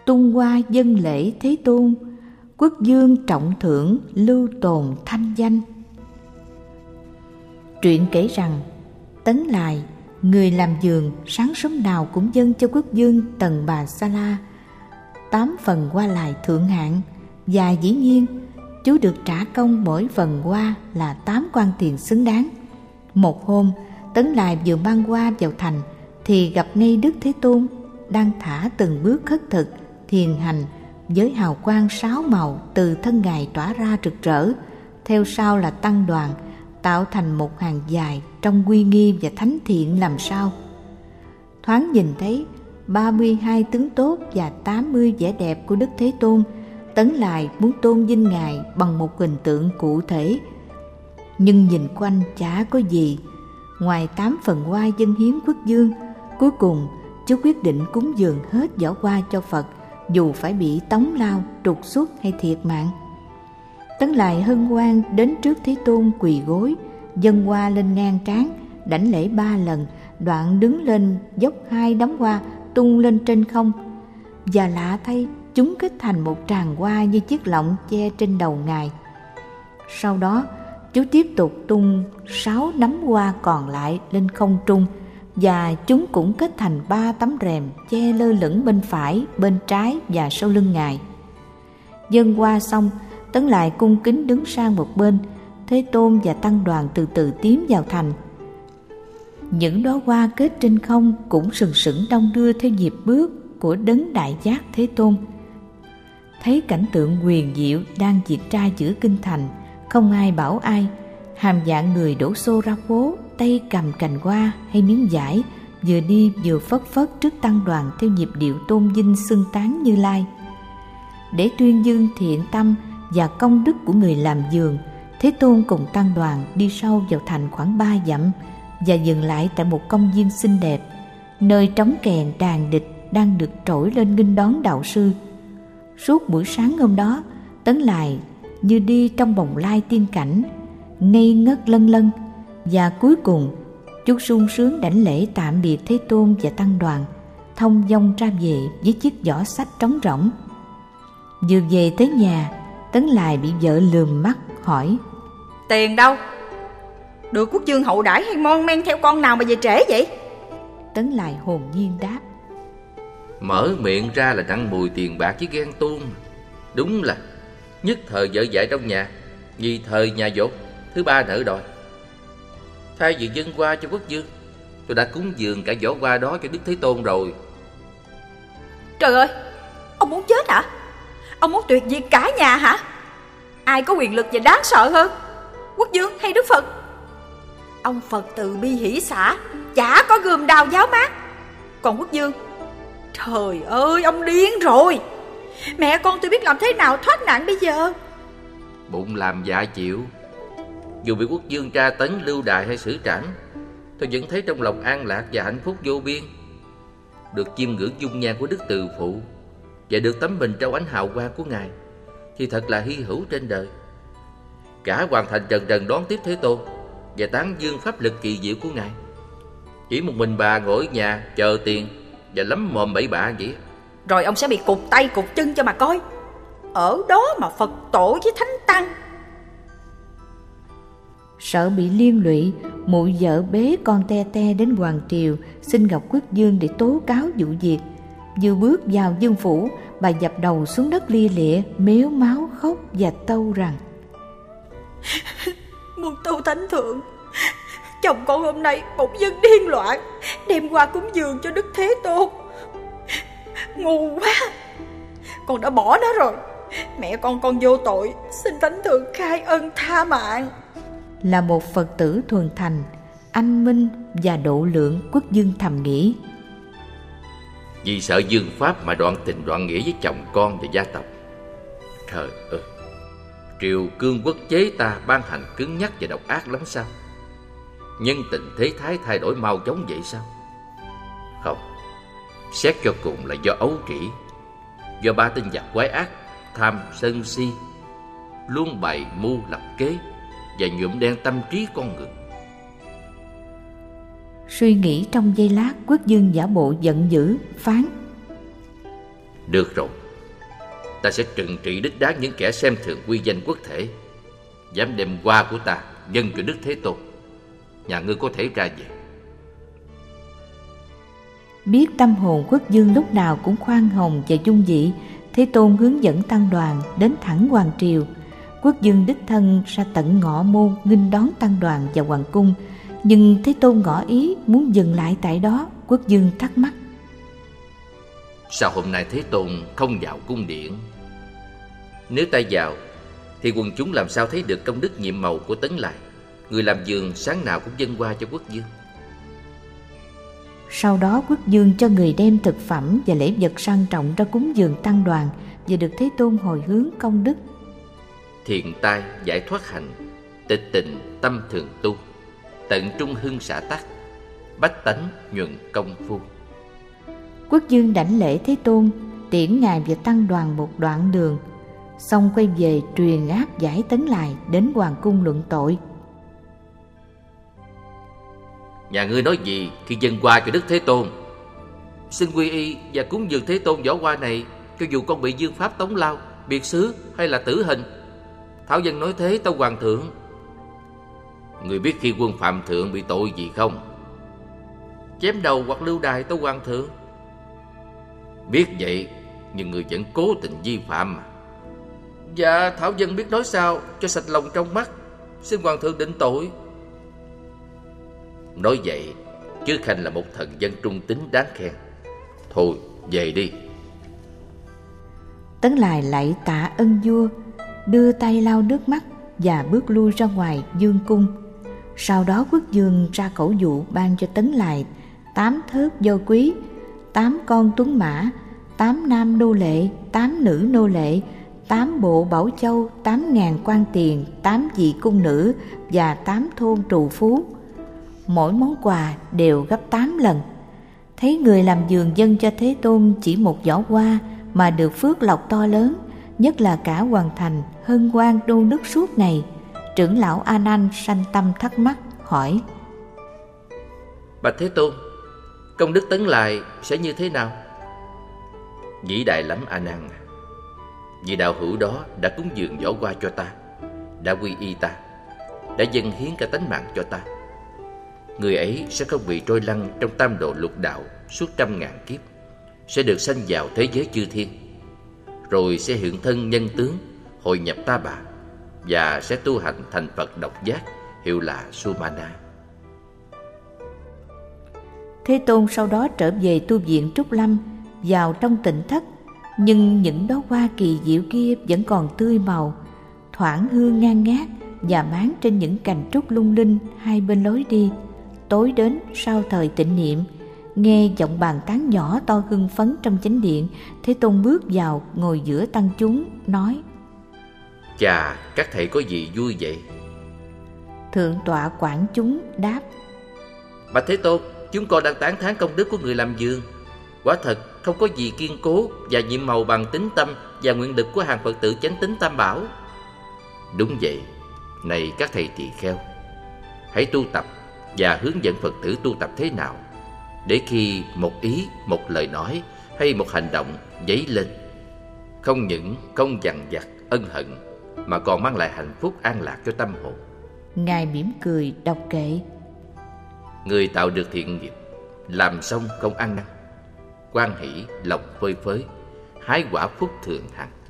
tung hoa dân lễ Thế Tôn, quốc dương trọng thưởng lưu tồn thanh danh. Truyện kể rằng Tấn Lại, người làm giường, sáng sớm nào cũng dâng cho quốc dương Tần Bà Sa La 8 phần hoa lại thượng hạng, và dĩ nhiên chú được trả công mỗi phần hoa là 8 quan tiền xứng đáng. Một hôm, Tấn Lại vừa mang hoa vào thành thì gặp ngay Đức Thế Tôn đang thả từng bước khất thực thiền hành, với hào quang 6 màu từ thân Ngài tỏa ra rực rỡ. Theo sau là tăng đoàn, tạo thành một hàng dài trong uy nghi và thánh thiện làm sao. Thoáng nhìn thấy 32 tướng tốt và 80 vẻ đẹp của Đức Thế Tôn, Tấn Lại muốn tôn vinh Ngài bằng một hình tượng cụ thể. Nhưng nhìn quanh chả có gì ngoài 8 phần hoa dâng hiến quốc dương. Cuối cùng chú quyết định cúng dường hết giỏ hoa cho Phật, dù phải bị tống lao, trục xuất hay thiệt mạng. Tấn Lại hân hoan đến trước Thế Tôn quỳ gối, dâng hoa lên ngang trán, đảnh lễ 3 lần, đoạn đứng lên dốc 2 đám hoa tung lên trên không. Và lạ thay, chúng kết thành một tràng hoa như chiếc lọng che trên đầu Ngài. Sau đó, chú tiếp tục tung 6 nắm hoa còn lại lên không trung, và chúng cũng kết thành 3 tấm rèm che lơ lửng bên phải, bên trái và sau lưng Ngài. Dâng hoa xong, Tấn Lại cung kính đứng sang một bên. Thế Tôn và tăng đoàn từ từ tiến vào thành. Những đóa hoa kết trên không cũng sừng sững đong đưa theo nhịp bước của đấng Đại Giác Thế Tôn. Thấy cảnh tượng huyền diệu đang diễn ra giữa kinh thành, không ai bảo ai. Hàm dạng người đổ xô ra phố, tay cầm cành hoa hay miếng vải, vừa đi vừa phất phất trước tăng đoàn theo nhịp điệu tôn vinh xưng tán Như Lai. Để tuyên dương thiện tâm và công đức của người làm giường, Thế Tôn cùng tăng đoàn đi sâu vào thành khoảng 3 dặm và dừng lại tại một công viên xinh đẹp, nơi trống kèn đàn địch đang được trỗi lên nghênh đón đạo sư. Suốt buổi sáng hôm đó, Tấn Lại như đi trong bồng lai tiên cảnh, ngây ngất lân lân, và cuối cùng chú sung sướng đảnh lễ tạm biệt Thế Tôn và tăng đoàn, thông dong ra về với chiếc giỏ xách trống rỗng. Vừa về tới nhà, Tấn Lại bị vợ lườm mắt hỏi: Tiền đâu? Được quốc dương hậu đãi hay mon men theo con nào mà về trễ vậy? Tấn Lại hồn nhiên đáp: Mở miệng ra là nặng mùi tiền bạc với ghen tuông. Đúng là nhất thời vợ dạy trong nhà, vì thời nhà dột, thứ ba nợ đòi. Thay vì dâng hoa cho quốc dương, tôi đã cúng dường cả giỏ hoa đó cho Đức Thế Tôn rồi. Trời ơi, ông muốn chết hả? Ông muốn tuyệt diệt cả nhà hả? Ai có quyền lực và đáng sợ hơn, quốc dương hay Đức Phật? Ông Phật từ bi hỷ xả, chả có gươm đao giáo mát. Còn quốc dương, trời ơi, ông điên rồi. Mẹ con tôi biết làm thế nào thoát nạn bây giờ? Bụng làm dạ chịu. Dù bị quốc dương tra tấn, lưu đày hay xử trảm, tôi vẫn thấy trong lòng an lạc và hạnh phúc vô biên. Được chiêm ngưỡng dung nhan của Đức Từ Phụ và được tấm mình trong ánh hào quang của Ngài thì thật là hy hữu trên đời. Cả hoàng thành trần trần đón tiếp Thế Tôn và tán dương pháp lực kỳ diệu của Ngài. Chỉ một mình bà ngồi ở nhà chờ tiền và lắm mồm bậy bạ vậy. Rồi ông sẽ bị cụt tay cụt chân cho mà coi. Ở đó mà Phật tổ với Thánh Tăng. Sợ bị liên lụy, mụ vợ bế con te te đến hoàng triều xin gặp quốc dương để tố cáo vụ việc. Vừa bước vào dương phủ, bà dập đầu xuống đất lia lịa, mếu máo khóc và tâu rằng: Muôn tâu thánh thượng, chồng con hôm nay bỗng dưng điên loạn, đem qua cúng dường cho Đức Thế Tôn. Ngu quá, con đã bỏ nó rồi. Mẹ con vô tội, xin thánh thượng khai ân tha mạng. Là một Phật tử thuần thành, anh minh và độ lượng, quốc dương thầm nghĩ: Vì sợ dương pháp mà đoạn tình đoạn nghĩa với chồng con và gia tộc. Trời ơi, triều cương quốc chế ta ban hành cứng nhắc và độc ác lắm sao? Nhân tình thế thái thay đổi mau chóng vậy sao? Không, xét cho cùng là do ấu trĩ, do ba tên giặc quái ác, tham sân si, luôn bày mưu lập kế và nhuộm đen tâm trí con người. Suy nghĩ trong giây lát, quốc dương giả bộ giận dữ phán: Được rồi, ta sẽ trừng trị đích đáng những kẻ xem thường uy danh quốc thể, dám đem hoa của ta dâng cho Đức Thế Tôn. Nhà ngươi có thể ra về. Biết tâm hồn Quốc Dương lúc nào cũng khoan hồng và dung dị, Thế Tôn hướng dẫn tăng đoàn đến thẳng hoàng triều. Quốc Dương đích thân ra tận ngọ môn nghênh đón tăng đoàn vào hoàng cung, nhưng Thế Tôn ngỏ ý muốn dừng lại tại đó. Quốc Dương thắc mắc: Sao hôm nay Thế Tôn không vào cung điện? Nếu ta vào thì quần chúng làm sao thấy được công đức nhiệm màu của Tấn Lại, người làm vườn sáng nào cũng dâng hoa cho Quốc Dương? Sau đó Quốc Dương cho người đem thực phẩm và lễ vật sang trọng ra cúng dường tăng đoàn, và được Thế Tôn hồi hướng công đức. Thiện tai giải thoát hành, tịch tịnh tâm thường tu, tận trung hưng xã tắc, bách tánh nhuận công phu. Quốc Dương đảnh lễ Thế Tôn, tiễn ngài và tăng đoàn một đoạn đường, xong quay về truyền áp giải Tấn Lại đến hoàng cung luận tội. Nhà ngươi nói gì khi dâng hoa cho Đức Thế Tôn? Xin quy y và cúng dường Thế Tôn vỏ hoa này, cho dù con bị dương pháp tống lao, biệt xứ hay là tử hình. Thảo dân nói thế tâu hoàng thượng. Người biết khi quân phạm thượng bị tội gì không? Chém đầu hoặc lưu đày tâu hoàng thượng. Biết vậy nhưng người vẫn cố tình vi phạm mà. Dạ Thảo dân biết nói sao cho sạch lòng trong mắt. Xin hoàng thượng định tội. Nói vậy chứ Khanh là một thần dân trung tín đáng khen. Thôi về đi. Tấn Lại lạy tạ ân vua, đưa tay lau nước mắt và bước lui ra ngoài dương cung. Sau đó Quốc Dương ra khẩu dụ ban cho Tấn Lại 8 thớt do quý, 8 con tuấn mã, 8 nam nô lệ, 8 nữ nô lệ, 8 bộ bảo châu, 8.000 quan tiền, 8 vị cung nữ và 8 thôn trù phú. Mỗi món quà đều gấp 8 lần. Thấy người làm vườn dâng cho Thế Tôn chỉ một giỏ hoa mà được phước lộc to lớn, nhất là cả hoàng thành hân hoan đô nức suốt ngày. Trưởng lão A Nan sanh tâm thắc mắc hỏi: Bạch Thế Tôn, công đức Tấn Lại sẽ như thế nào? Vĩ đại lắm A Nan à. Vị đạo hữu đó đã cúng dường giỏ hoa cho ta, đã quy y ta, đã dâng hiến cả tánh mạng cho ta. Người ấy sẽ không bị trôi lăn trong tam độ lục đạo suốt 100.000 kiếp, sẽ được sanh vào thế giới chư thiên, rồi sẽ hiện thân nhân tướng hội nhập Ta Bà, và sẽ tu hành thành Phật độc giác, hiệu là Sumana. Thế Tôn sau đó trở về tu viện Trúc Lâm, vào trong tịnh thất, nhưng những đóa hoa kỳ diệu kia vẫn còn tươi màu, thoảng hương ngang ngát và máng trên những cành trúc lung linh hai bên lối đi. Tối đến sau thời tịnh niệm, nghe giọng bàn tán nhỏ to hưng phấn trong chánh điện. Thế Tôn bước vào ngồi giữa tăng chúng nói: Chà, các thầy có gì vui vậy? Thượng tọa quản chúng đáp: Bạch Thế Tôn, chúng con đang tán thán công đức của người làm vườn. Quả thật không có gì kiên cố và nhiệm màu bằng tín tâm và nguyện lực của hàng Phật tử chánh tín Tam Bảo. Đúng vậy. Này các thầy tỳ kheo, hãy tu tập và hướng dẫn Phật tử tu tập thế nào, để khi một ý, một lời nói hay một hành động dấy lên, không những không dằn vặt ân hận, mà còn mang lại hạnh phúc an lạc cho tâm hồn. Ngài mỉm cười đọc kệ: Người tạo được thiện nghiệp, làm xong không ăn năn, hoan hỷ lòng phơi phới, hái quả phúc thường hằng.